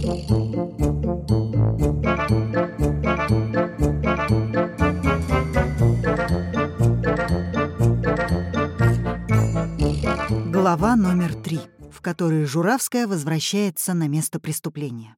Глава номер 3, в которой Журавская возвращается на место преступления.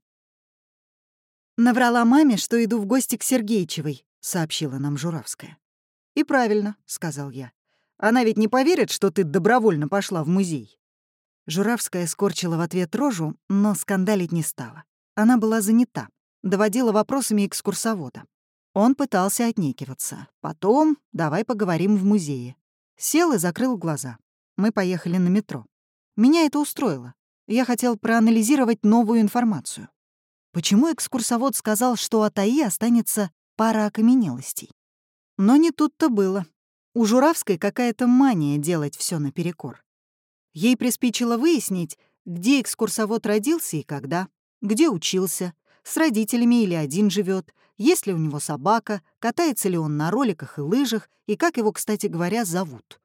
«Наврала маме, что иду в гости к Сергеичевой», — сообщила нам Журавская. «И правильно», — сказал я. «Она ведь не поверит, что ты добровольно пошла в музей». Журавская скорчила в ответ рожу, но скандалить не стала. Она была занята, доводила вопросами экскурсовода. Он пытался отнекиваться. Потом «давай поговорим в музее». Сел и закрыл глаза. Мы поехали на метро. Меня это устроило. Я хотел проанализировать новую информацию. Почему экскурсовод сказал, что от АИ останется пара окаменелостей? Но не тут-то было. У Журавской какая-то мания делать все наперекор. Ей приспичило выяснить, где экскурсовод родился и когда, где учился, с родителями или один живет, есть ли у него собака, катается ли он на роликах и лыжах, и как его, кстати говоря, зовут.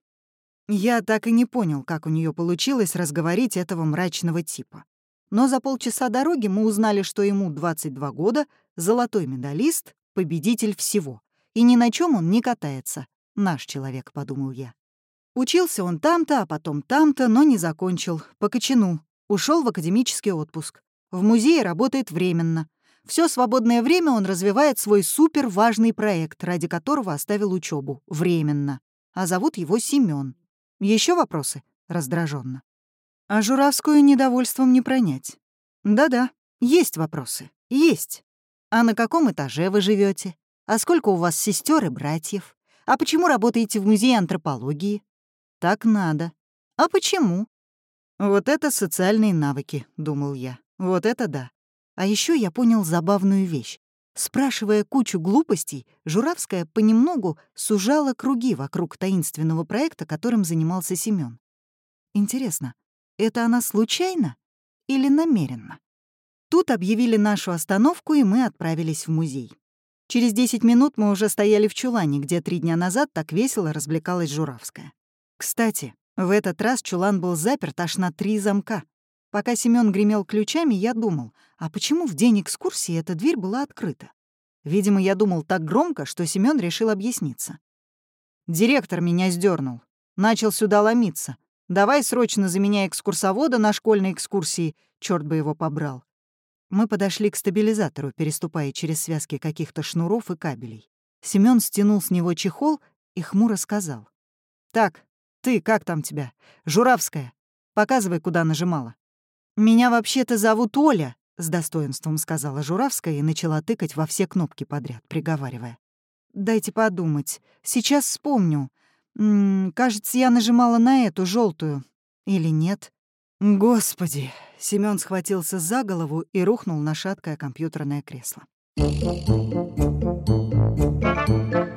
Я так и не понял, как у нее получилось разговорить этого мрачного типа. Но за полчаса дороги мы узнали, что ему 22 года, золотой медалист, победитель всего. И ни на чем он не катается. Наш человек, подумал я. Учился он там-то, а потом там-то, но не закончил. По кочану. Ушел в академический отпуск. В музее работает временно. Все свободное время он развивает свой суперважный проект, ради которого оставил учебу. Временно. А зовут его Семён. Еще вопросы? Раздраженно. А Журавскую недовольством не пронять. Да-да, есть вопросы. Есть. А на каком этаже вы живете? А сколько у вас сестер и братьев? А почему работаете в музее антропологии? Так надо. А почему? Вот это социальные навыки, думал я. Вот это да. А еще я понял забавную вещь. Спрашивая кучу глупостей, Журавская понемногу сужала круги вокруг таинственного проекта, которым занимался Семён. Интересно, это она случайно или намеренно? Тут объявили нашу остановку, и мы отправились в музей. Через 10 минут мы уже стояли в чулане, где 3 дня назад так весело развлекалась Журавская. Кстати, в этот раз чулан был заперт аж на 3 замка. Пока Семён гремел ключами, я думал, а почему в день экскурсии эта дверь была открыта? Видимо, я думал так громко, что Семён решил объясниться. «Директор меня сдернул, начал сюда ломиться. Давай срочно заменяй экскурсовода на школьной экскурсии, черт бы его побрал». Мы подошли к стабилизатору, переступая через связки каких-то шнуров и кабелей. Семён стянул с него чехол и хмуро сказал: «Так, ты, как там тебя? Журавская. Показывай, куда нажимала». «Меня вообще-то зовут Оля», — с достоинством сказала Журавская и начала тыкать во все кнопки подряд, приговаривая: «Дайте подумать. Сейчас вспомню. Кажется, я нажимала на эту желтую. Или нет?» «Господи!» — Семён схватился за голову и рухнул на шаткое компьютерное кресло.